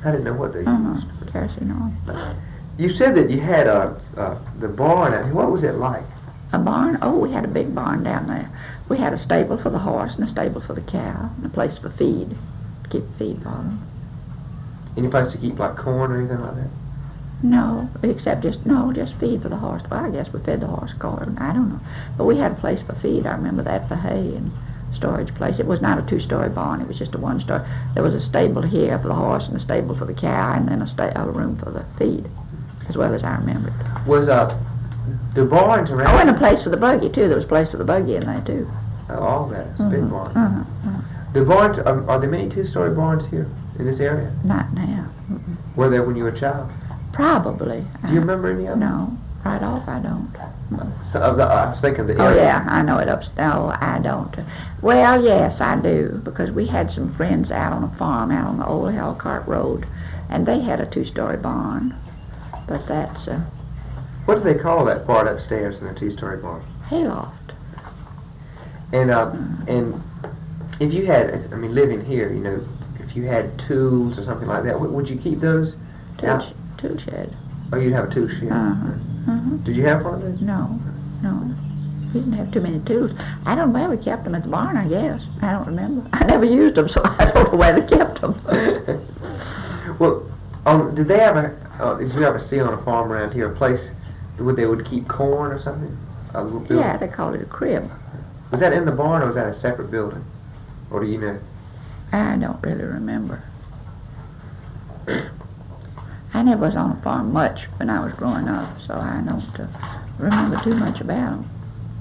I didn't know what they used. Kerosene oil. You said that you had the barn out here. What was it like? A barn? Oh, we had a big barn down there. We had a stable for the horse and a stable for the cow and a place for feed, to keep feed for them. Any place to keep like corn or anything like that? No, except just feed for the horse. Well, I guess we fed the horse corn. I don't know. But we had a place for feed. I remember that, for hay and storage place. It was not a two-story barn. It was just a one-story. There was a stable here for the horse and a stable for the cow and then a room for the feed, as well as I remember it. Was the barns around? Oh, and a place for the buggy, too. There was a place for the buggy in there, too. Oh, all that. It's a big barn. The barns, are there many two-story barns here in this area? Not now. Were there when you were a child? Probably. Do you remember any of them? No. Right off, I don't. So, I was thinking the area. Oh, yeah, I know it no, I don't. Well, yes, I do, because we had some friends out on a farm out on the old Hellcart Road, and they had a two-story barn. But that's what do they call that part upstairs in a two-story barn? hayloft. And if you had, living here, if you had tools or something like that, would you keep those? Tool shed. Oh, you'd have a tool shed. Did you have one of those? No. We didn't have too many tools. I don't know where we kept them at the barn, I guess. I don't remember. I never used them, so I don't know where they kept them. Well, did you ever see on a farm around here a place where they would keep corn or something? A little building? Yeah, they called it a crib. Was that in the barn or was that a separate building? Or do you know? I don't really remember. I never was on a farm much when I was growing up, so I don't remember too much about them.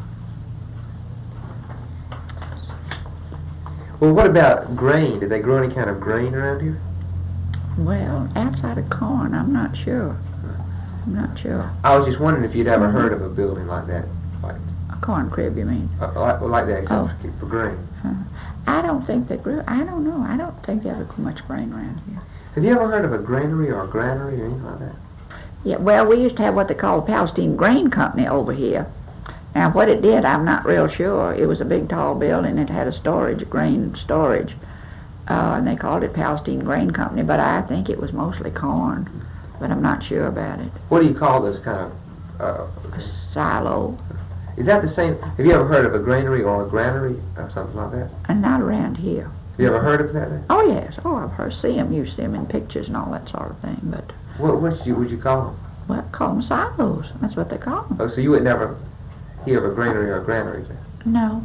Well, what about grain? Did they grow any kind of grain around here? Well, outside of corn, I'm not sure. I was just wondering if you'd ever heard of a building like that. Like A corn crib, you mean? like that, except for grain. I don't think they grew. I don't know. I don't think they ever grew much grain around here. Have you ever heard of a granary or a granary or anything like that? Yeah, well, we used to have what they call the Palestine Grain Company over here. Now, what it did, I'm not real sure. It was a big, tall building. It had a grain storage, and they called it Palestine Grain Company, but I think it was mostly corn, but I'm not sure about it. What do you call those kind of... A silo. Is that the same? Have you ever heard of a granary or a granary or something like that? And not around here. Have you ever heard of that? Oh, yes. Oh, I've seen them. You see them in pictures and all that sort of thing, but... What would you call them? Well, call them silos. That's what they call them. Oh, so you would never hear of a granary or a granary then? No.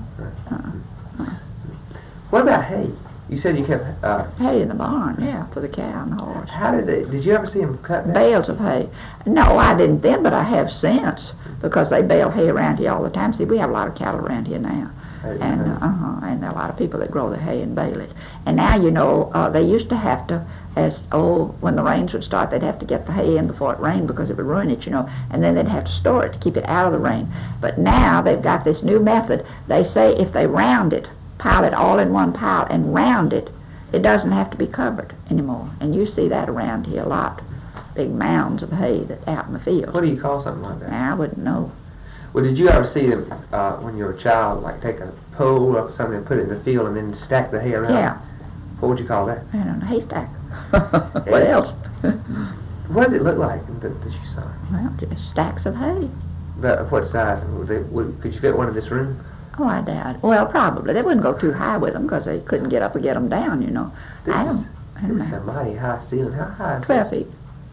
What about hay? You said you kept... hay in the barn, yeah, for the cow and the horse. How did you ever see them cut that? Bales of hay. No, I didn't then, but I have since, because they bale hay around here all the time. See, we have a lot of cattle around here now. And there are a lot of people that grow the hay and bale it. And now, they used to have to, when the rains would start, they'd have to get the hay in before it rained because it would ruin it, and then they'd have to store it to keep it out of the rain. But now they've got this new method. They say if they round it, pile it all in one pile and round it, it doesn't have to be covered anymore. And you see that around here a lot, big mounds of hay that's out in the field. What do you call something like that? I wouldn't know. Well, did you ever see them when you were a child, like take a pole or something and put it in the field and then stack the hay around? Yeah. What would you call that? I don't know, haystack. What else? What did it look like that you saw? Well, just stacks of hay. What size? Could you fit one in this room? Oh, I doubt. Well, probably. They wouldn't go too high with them because they couldn't get up and get them down, This I don't is a know. mighty high ceiling. How high is 12 feet.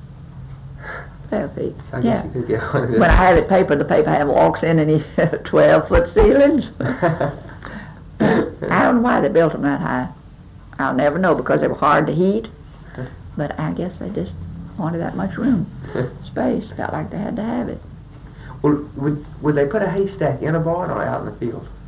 12 feet. I guess you could get one of those. When I have it papered, the paper hand walks in and he 12-foot ceilings. I don't know why they built them that high. I'll never know because they were hard to heat. But I guess they just wanted that much room, space. Felt like they had to have it. Well, would they put a haystack in a barn or out in the field?